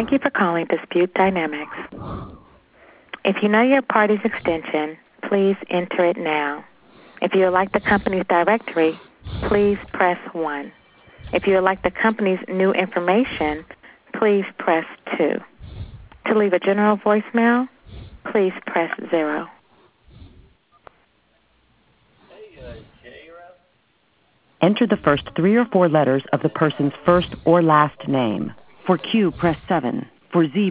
Thank you for calling Dispute Dynamics. If you know your party's extension, please enter it now. If you would like the company's directory, please press 1. If you would like the company's new information, please press 2. To leave a general voicemail, please press 0. Enter the first 3 or 4 letters of the person's first or last name. For Q, press 7. For Z,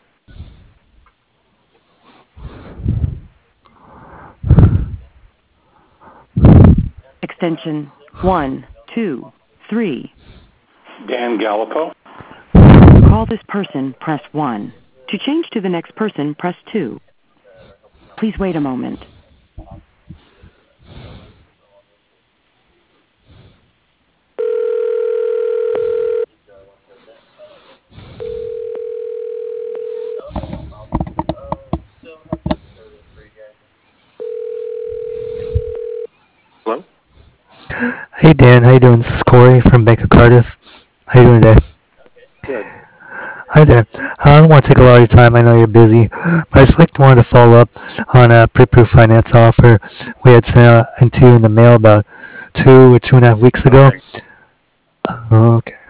extension 1, 2, 3. Dan Gallipo. To call this person, press 1. To change to the next person, press 2. Please wait a moment. Hello? Hey Dan, how you doing? This is Corey from Bank of Cardiff. How you doing today? Good. Hi there. I don't want to take a lot of your time. I know you're busy, but I just wanted to follow up on a pre-approved finance offer we had sent out into you in the mail about 2 or 2.5 weeks ago. Okay.